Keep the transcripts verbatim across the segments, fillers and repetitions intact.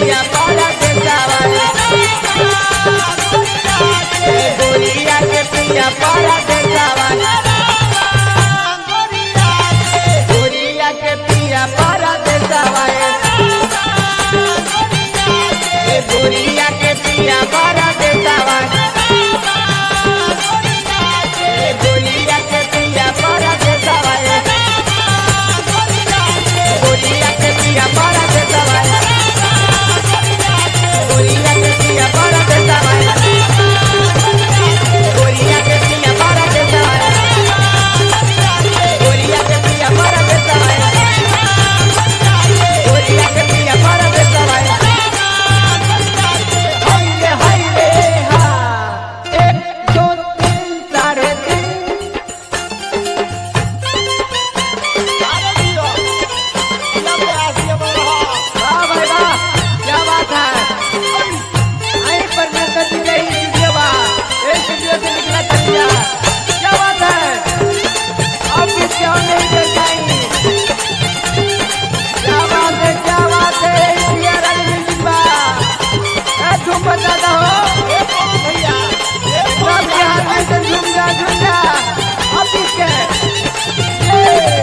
पिया पारा देसावा गोरिया के पिया पारा देसावा गोरिया के पिया पारा देसावा गोरिया के पिया पारा देसावा गोरिया के पिया पारा देसावा गोरिया के पिया पारा देसावा गोरिया के पिया पारा देसावा गोरिया के पिया पारा देसावा गोरिया के पिया पारा देसावा गोरिया के पिया पारा देसावा हाय रे हाय रे हा एक दो तीन साढ़े तीन वाह भाई वाह क्या बात है आई पर मैं कट गई वीडियो बा एक वीडियो से निकला चलिया क्या बात है अब भी क्या नहीं कर पाई क्या बात है क्या बात है इंडिया रंग बा ए तुम बता दो भैया सब के हाथ में तो झूम जा झूम जा अब इसके ये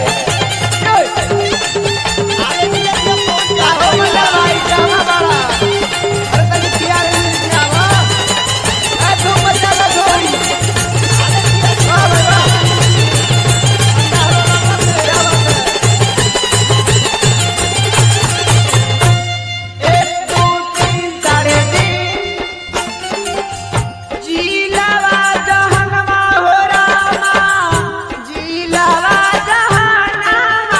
आओ मजा भाई जामा बाड़ा अरे तनी प्यार में जावा ए तुम मजा ला थोड़ी वाह भाई वाह क्या बात है एक दो तीन साढ़े तीन जीलावा जहनमा हो रामा जीलावा जहनमा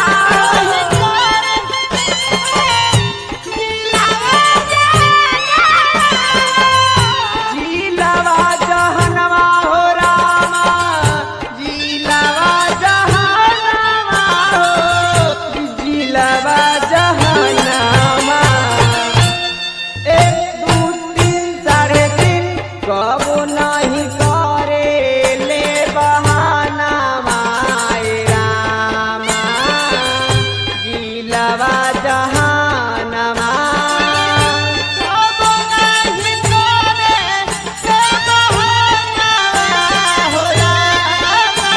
जीलावा जहनमा हो रामा जीलावा जहनमा हो जीलावा जहनमा एक दो तीन साढ़े तीन कबो नहीं करे ले बहाना माए रामा जीलावा जहानमा कबो नहीं करे ले बहाना हो रामा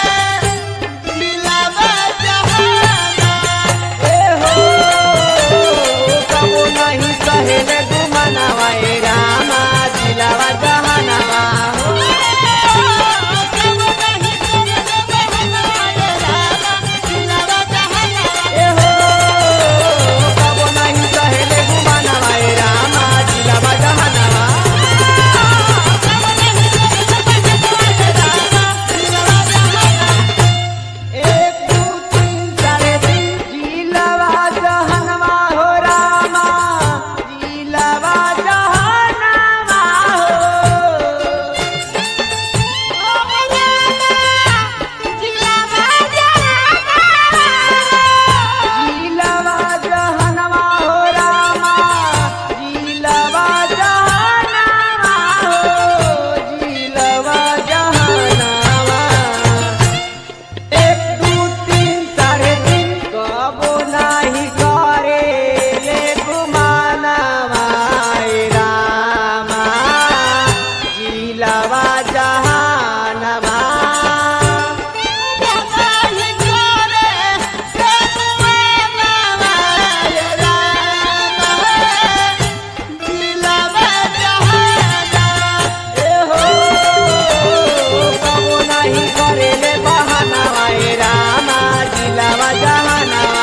जीलावा जहाना ए हो कबो नहीं कहेले गुमानवा ए रामा जिलावा जहानवा हो ए हो कबो नहीं कहेले गुमानवा ए रामा जिलावा जहानवा एक दो तीन साढ़े तीन जिलावा जहानवा हो रामा जिलावा जहानवा हो जिलावा जहानवा हो रामा जिलावा जहानवा हो जिलावा जहानवा एक दो तीन साढ़े तीन कबो नहीं करे ले गुमानवा ए रामा जिलावा जहानवा ए हो कबो नहीं करे ले बहानवा ए रामा जिलावा जहानवा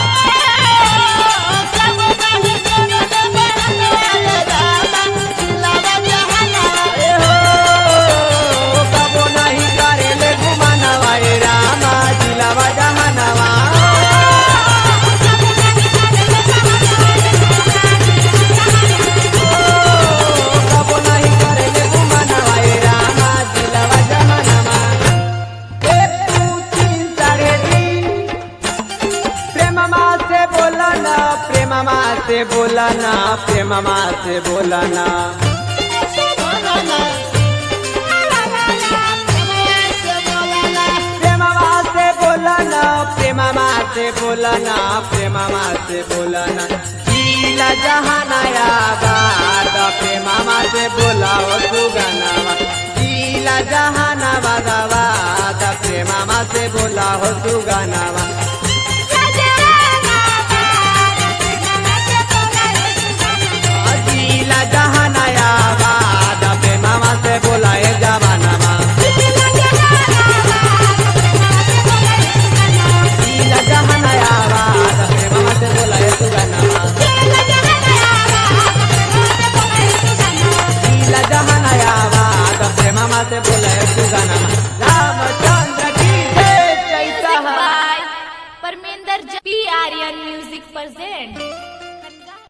ए हो कबो नहीं करे ले गुमानवा ए रामा जिलावा जहानवा कबो नहीं करे ले गुमानवा ए रामा जिलावा जहानवा एक दो तीन साढ़े तीन प्रेममा से बोलना प्रेममा से बोलना प्रेममा से बोलना प्रेममा से बोलना प्रेममा से बोलना प्रेममा से बोलना जिला जहानाबाद प्रेमामा से बोला हो सुगनावा जिला जहानाबाद प्रेमामा से बोला हो सुगनावा